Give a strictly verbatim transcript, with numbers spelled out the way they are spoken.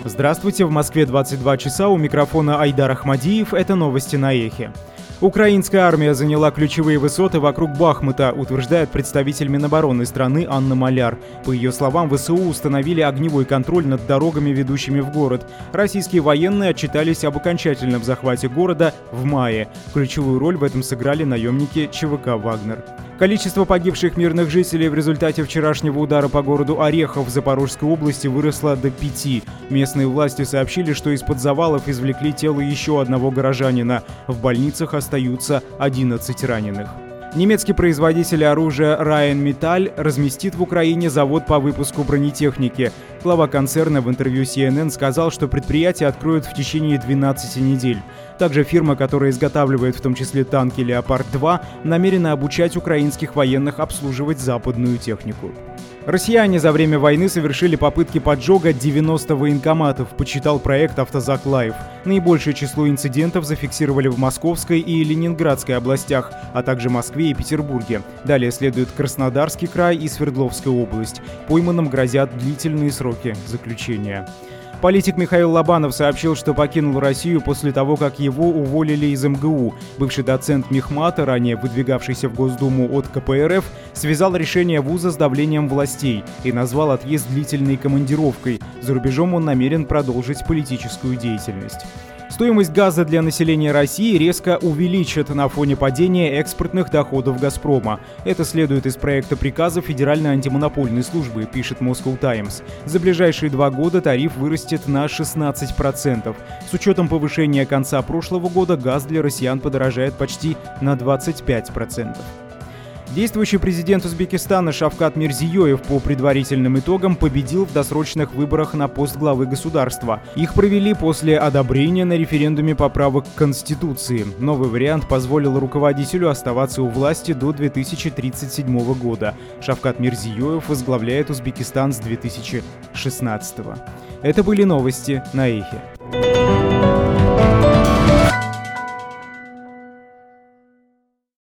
Здравствуйте, в Москве двадцать два часа, у микрофона Айдар Ахмадиев, это новости на Эхе. Украинская армия заняла ключевые высоты вокруг Бахмута, утверждает представитель Минобороны страны Анна Маляр. По ее словам, ВСУ установили огневой контроль над дорогами, ведущими в город. Российские военные отчитались об окончательном захвате города в мае. Ключевую роль в этом сыграли наемники ЧВК «Вагнер». Количество погибших мирных жителей в результате вчерашнего удара по городу Орехов в Запорожской области выросло до пяти. Местные власти сообщили, что из-под завалов извлекли тело еще одного горожанина. В больницах остаются одиннадцать раненых. Немецкий производитель оружия Rheinmetall разместит в Украине завод по выпуску бронетехники. Глава концерна в интервью си эн эн сказал, что предприятие откроют в течение двенадцати недель. Также фирма, которая изготавливает в том числе танки «Леопард-два», намерена обучать украинских военных обслуживать западную технику. Россияне за время войны совершили попытки поджога девяноста военкоматов, подсчитал проект «Автозак Лайв». Наибольшее число инцидентов зафиксировали в Московской и Ленинградской областях, а также Москве и Петербурге. Далее следует Краснодарский край и Свердловская область. Пойманным грозят длительные сроки заключения. Политик Михаил Лобанов сообщил, что покинул Россию после того, как его уволили из эм гэ у. Бывший доцент Мехмата, ранее выдвигавшийся в Госдуму от ка пэ эр эф, связал решение вуза с давлением властей и назвал отъезд длительной командировкой. За рубежом он намерен продолжить политическую деятельность. Стоимость газа для населения России резко увеличит на фоне падения экспортных доходов «Газпрома». Это следует из проекта приказа Федеральной антимонопольной службы, пишет Moscow Times. За ближайшие два года тариф вырастет на шестнадцать процентов. С учетом повышения конца прошлого года газ для россиян подорожает почти на двадцать пять процентов. Действующий президент Узбекистана Шавкат Мирзиёев по предварительным итогам победил в досрочных выборах на пост главы государства. Их провели после одобрения на референдуме поправок к Конституции. Новый вариант позволил руководителю оставаться у власти до две тысячи тридцать седьмого года. Шавкат Мирзиёев возглавляет Узбекистан с две тысячи шестнадцатого. Это были новости на Эхе.